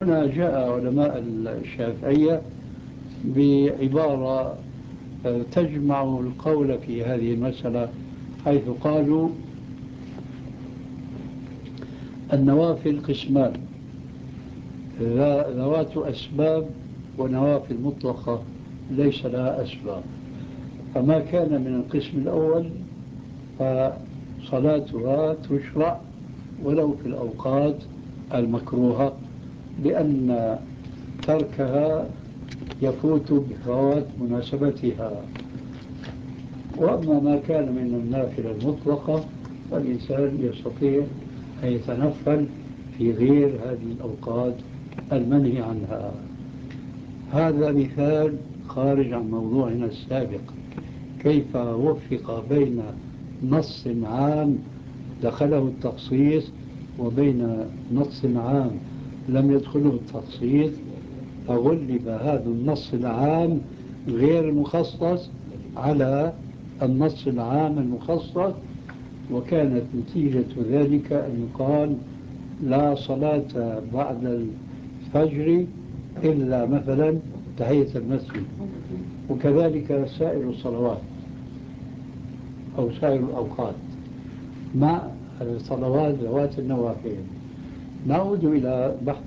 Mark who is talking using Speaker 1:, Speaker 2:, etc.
Speaker 1: هنا جاء علماء الشافعية بعبارة تجمع القول في هذه المسألة، حيث قالوا النوافل قسمان: ذوات أسباب ونوافل مطلقة ليس لها أسباب. فما كان من القسم الأول فصلاتها تشرع ولو في الأوقات المكروهة، لأن تركها يفوت بفوات مناسبتها. وأما ما كان من النافلة المطلقة فالإنسان يستطيع أن يتنفل في غير هذه الأوقات المنهي عنها. هذا مثال خارج عن موضوعنا السابق، كيف وفق بين نص عام دخله التخصيص وبين نص عام لم يدخله التخصيص، فغلب هذا النص العام غير المخصص على النص العام المخصص، وكانت نتيجة ذلك أن يقال لا صلاة بعد الفجر إلا مثلا تحية المسجد، وكذلك سائر الصلوات أو سائر الأوقات مع الصلوات ذوات النوافل. نعود إلى بحث